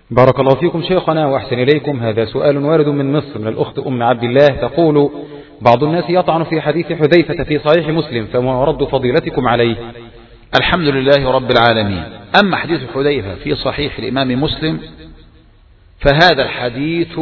بارك الله فيكم شيخنا وأحسن إليكم. هذا سؤال وارد من مصر من الأخت أم عبد الله تقول: بعض الناس يطعن في حديث حذيفة في صحيح مسلم، فما رد فضيلتكم عليه؟ الحمد لله رب العالمين. أما حديث حذيفة في صحيح الإمام مسلم فهذا الحديث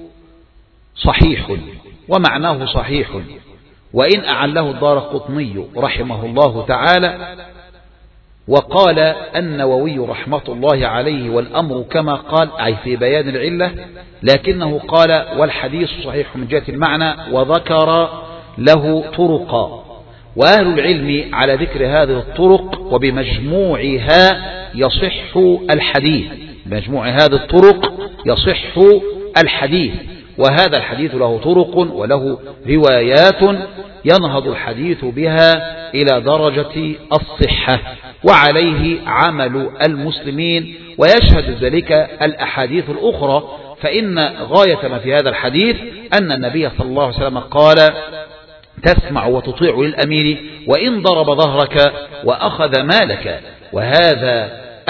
صحيح ومعناه صحيح، وإن أعله الدارقطني رحمه الله تعالى، وقال النووي رحمة الله عليه والأمر كما قال، أي في بيان العلة، لكنه قال والحديث صحيح من جهة المعنى، وذكر له طرقا، وأهل العلم على ذكر هذه الطرق وبمجموعها يصح الحديث، بمجموع هذه الطرق يصح الحديث. وهذا الحديث له طرق وله روايات ينهض الحديث بها إلى درجة الصحة، وعليه عمل المسلمين، ويشهد ذلك الأحاديث الأخرى. فإن غاية ما في هذا الحديث أن النبي صلى الله عليه وسلم قال: تسمع وتطيع للأمير وإن ضرب ظهرك وأخذ مالك. وهذا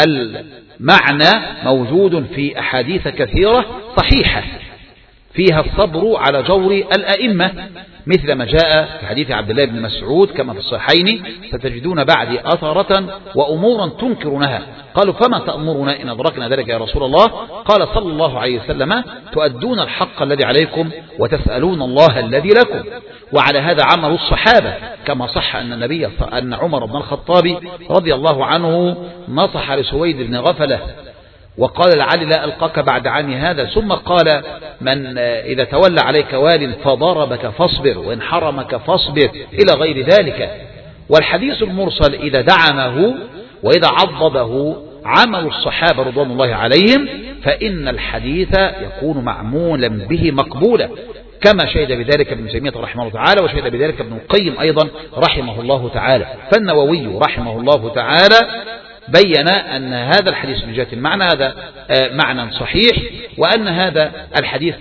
المعنى موجود في أحاديث كثيرة صحيحة فيها الصبر على جور الأئمة، مثل ما جاء في حديث عبد الله بن مسعود كما في الصحيحين: ستجدون بعدي أثرة وأمورا تنكرونها. قالوا: فما تأمرنا إن أدركنا ذلك يا رسول الله؟ قال صلى الله عليه وسلم: تؤدون الحق الذي عليكم وتسألون الله الذي لكم. وعلى هذا عمل الصحابة، كما صح أن عمر بن الخطاب رضي الله عنه نصح لسويد بن غفلة وقال: لعلي لا ألقاك بعد عامي هذا، ثم قال: من إذا تولى عليك وال فضربك فاصبر وإن حرمك فاصبر، إلى غير ذلك. والحديث المرسل إذا دعمه وإذا عضده عمل الصحابة رضوان الله عليهم، فإن الحديث يكون معمولا به مقبولا، كما شهد بذلك ابن تيمية رحمه الله تعالى، وشهد بذلك ابن القيم أيضا رحمه الله تعالى. فالنووي رحمه الله تعالى بين أن هذا الحديث من جهة المعنى هذا معنى صحيح، وأن هذا الحديث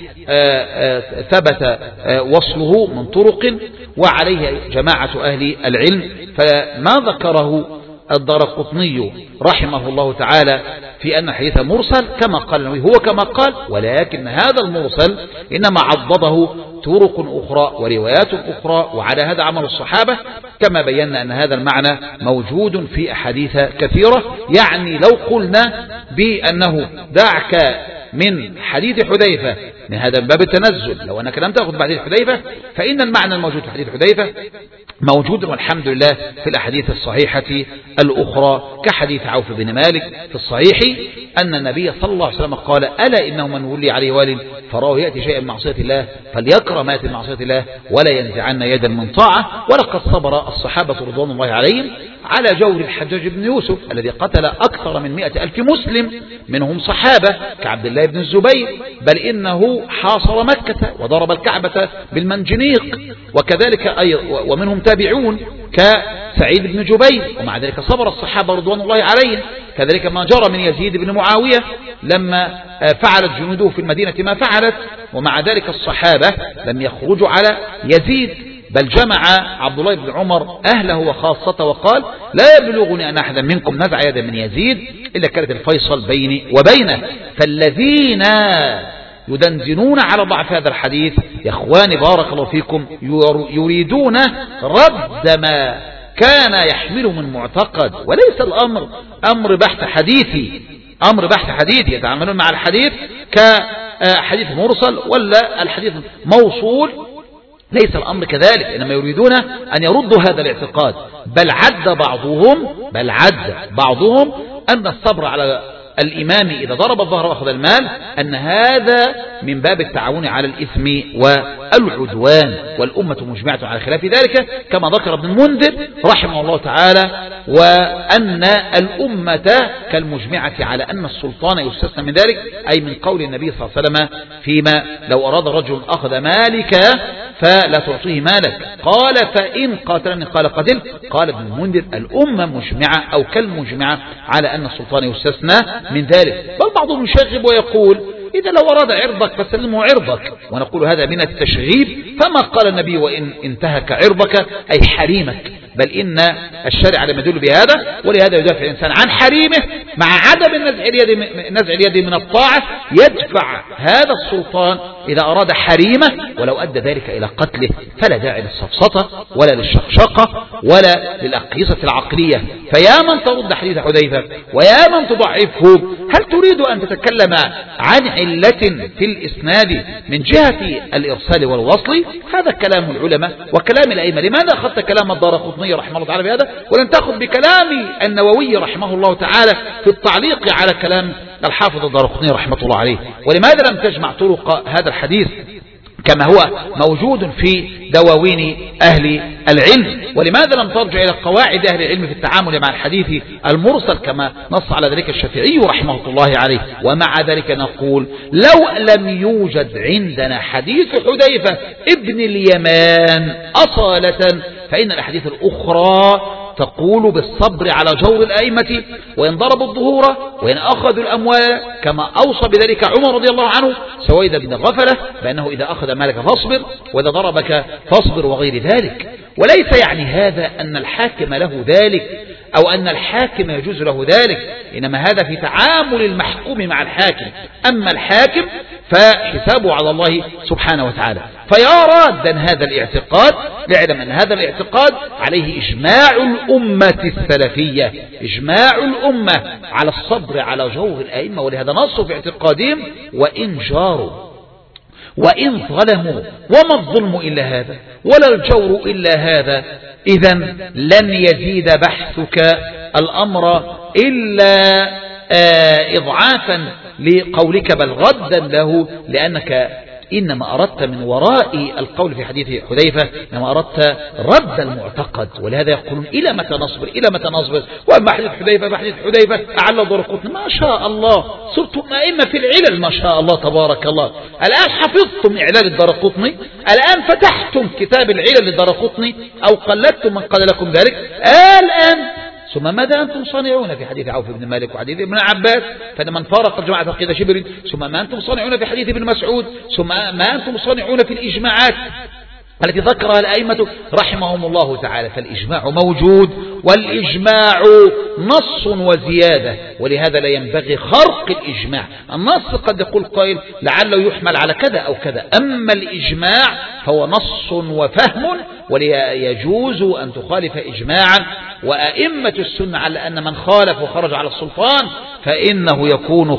ثبت وصله من طرق، وعليه جماعة أهل العلم. فما ذكره الدارقطني رحمه الله تعالى في أن الحديث مرسل كما قال النووي هو كما قال، ولكن هذا المرسل إنما عضده طرق أخرى وروايات أخرى، وعلى هذا عمل الصحابة، كما بينا أن هذا المعنى موجود في أحاديث كثيرة. يعني لو قلنا بأنه دعك من حديث حذيفة من هذا باب التنزل، لو أنك لم تأخذ بحديث حذيفة، فإن المعنى الموجود في حديث حذيفة موجود والحمد لله في الأحاديث الصحيحة الأخرى، كحديث عوف بن مالك في الصحيح أن النبي صلى الله عليه وسلم قال: ألا إنه من ولي عليه وال فراه يأتي شيئا من معصية الله فليكره ما يأتي من معصية الله ولا ينزعن يدا من طاعة. ولقد صبر الصحابة رضوان الله عليهم على جور الحجاج بن يوسف الذي قتل أكثر من 100,000 مسلم، منهم صحابة كعبد الله بن الزبير، بل إنه حاصر مكة وضرب الكعبة بالمنجنيق، وكذلك ومنهم تابعون كسعيد بن جبير، ومع ذلك صبر الصحابة رضوان الله عليهم. كذلك ما جرى من يزيد بن معاوية لما فعلت جنوده في المدينة ما فعلت، ومع ذلك الصحابة لم يخرجوا على يزيد، بل جمع عبد الله بن عمر أهله وخاصته وقال: لا يبلغني أن أحدا منكم نزع يدا من يزيد إلا كانت الفيصل بيني وبينه. فالذين يدندنون على ضعف هذا الحديث يا إخواني بارك الله فيكم يريدون رد ما كان يحمله من معتقد، وليس الأمر أمر بحث حديثي، أمر بحث حديثي يتعاملون مع الحديث كحديث مرسل ولا الحديث موصول. ليس الأمر كذلك، إنما يريدون أن يردوا هذا الاعتقاد. بل عد بعضهم أن الصبر على الإمام إذا ضرب الظهر وأخذ المال أن هذا من باب التعاون على الإثم والعدوان، والأمة مجمعة على خلاف ذلك، كما ذكر ابن المنذر رحمه الله تعالى، وأن الأمة كالمجمعة على أن السلطان يستثنى من ذلك، أي من قول النبي صلى الله عليه وسلم فيما لو أراد رجل أخذ مالك فلا تعطيه مالك، قال: فإن قاتلني قال قتل. قال ابن المنذر: الأمة مجمعة أو كالمجمعة على أن السلطان يستثنى من ذلك. بل بعضهم يشغب ويقول: إذا لو أراد عرضك فسلمه عرضك، ونقول هذا من التشغيب. فما قال النبي: وإن انتهك عرضك أي حريمك، بل إن الشرع لم يدل بهذا، ولهذا يدافع الإنسان عن حريمه مع عدم نزع اليد من الطاعة، يدفع هذا السلطان إذا أراد حريمه ولو أدى ذلك إلى قتله، فلا داعي للسفسطة ولا للشقشقة ولا للأقيسة العقلية. فيا من ترد حديث حذيفة ويا من تضعفه، هل تريد أن تتكلم عن علة في الإسناد من جهة الإرسال والوصل؟ هذا كلام العلماء وكلام الأئمة. لماذا أخذت كلام الدارقطني رحمه الله تعالى بهذا ولم تأخذ بكلام النووي رحمه الله تعالى في التعليق على كلام الحافظ الدارقطني رحمه الله عليه؟ ولماذا لم تجمع طرق هذا الحديث كما هو موجود في دواوين أهل العلم؟ ولماذا لم ترجع إلى قواعد أهل العلم في التعامل مع الحديث المرسل كما نص على ذلك الشافعي رحمه الله عليه؟ ومع ذلك نقول لو لم يوجد عندنا حديث حذيفة ابن اليمان أصالة، فإن الأحاديث الأخرى تقول بالصبر على جور الأئمة وإن ضربوا الظهور وإن أخذوا الأموال، كما أوصى بذلك عمر رضي الله عنه سويد بن غفلة بأنه إذا أخذ مالك فاصبر وإذا ضربك فاصبر وغير ذلك. وليس يعني هذا أن الحاكم له ذلك أو أن الحاكم يجوز له ذلك، إنما هذا في تعامل المحكوم مع الحاكم. أما الحاكم فحسابه على الله سبحانه وتعالى. فيا رادا هذا الاعتقاد اعلم أن هذا الاعتقاد عليه إجماع الأمة السلفية، إجماع الأمة على الصبر على جور الأئمة، ولهذا نصوا في اعتقادهم وإن جاروا وإن ظلموا وما الظلم إلا هذا ولا الجور إلا هذا، إذا لن يزيد بحثك الأمر إلا إضعافا لقولك بل غدا له، لأنك إنما أردت من وراء القول في حديث حذيفة إنما أردت رد المعتقد. ولهذا يقولون إلى متى نصبر إلى متى نصبر؟ وأما حديث حذيفة فحديث حذيفة أعلى الدارقطني ما شاء الله صرتم أئمة في العلل ما شاء الله تبارك الله. الآن حفظتم إعلال الدارقطني، الآن فتحتم كتاب العلل للدارقطني أو قلدتم من قال لكم ذلك. الآن ثم ماذا أنتم صانعون في حديث عوف بن مالك وحديث ابن عباس؟ فمن فارق الجماعة فقيد شبر. ثم ما أنتم صانعون في حديث ابن مسعود؟ ثم ما أنتم صانعون في الإجماعات التي ذكرها الأئمة رحمهم الله تعالى؟ فالإجماع موجود، والإجماع نص وزيادة، ولهذا لا ينبغي خرق الإجماع. النص قد يقول قائل لعله يحمل على كذا أو كذا، أما الإجماع فهو نص وفهم، ويجوز أن تخالف إجماعا. وأئمة السنة على أن من خالف وخرج على السلطان فإنه يكون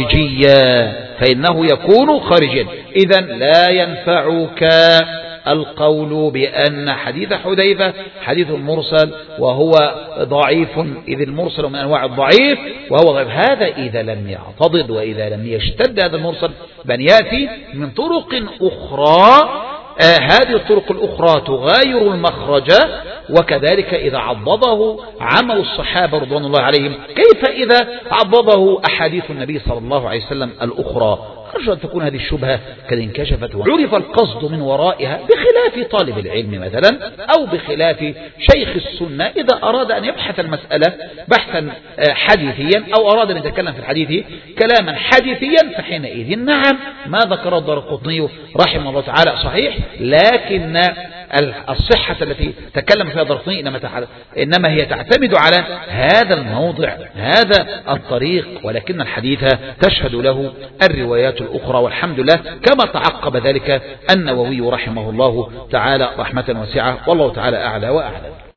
خارجيا. إذن لا ينفعك القول بأن حديث حذيفة حديث مرسل وهو ضعيف، إذ المرسل من أنواع الضعيف وهو ضعيف. هذا إذا لم يعتضد وإذا لم يشتد هذا المرسل بأن يأتي من طرق أخرى. هذه الطرق الأخرى تغاير المخرج، وكذلك إذا عضده عمل الصحابة رضوان الله عليهم، كيف إذا عضده أحاديث النبي صلى الله عليه وسلم الأخرى؟ أرجو أن تكون هذه الشبهة قد انكشفت وعرف القصد من ورائها، بخلاف طالب العلم مثلا أو بخلاف شيخ السنة إذا أراد أن يبحث المسألة بحثا حديثيا أو أراد أن يتكلم في الحديث كلاما حديثيا، فحينئذ نعم ما ذكر الدارقطني رحمه الله تعالى صحيح، لكن الصحة التي تكلم فيها الدارقطني إنما هي تعتمد على هذا الموضع هذا الطريق، ولكن الحديث تشهد له الروايات الأخرى. والحمد لله كما تعقب ذلك النووي رحمه الله تعالى رحمة واسعة، والله تعالى أعلى وأعلم.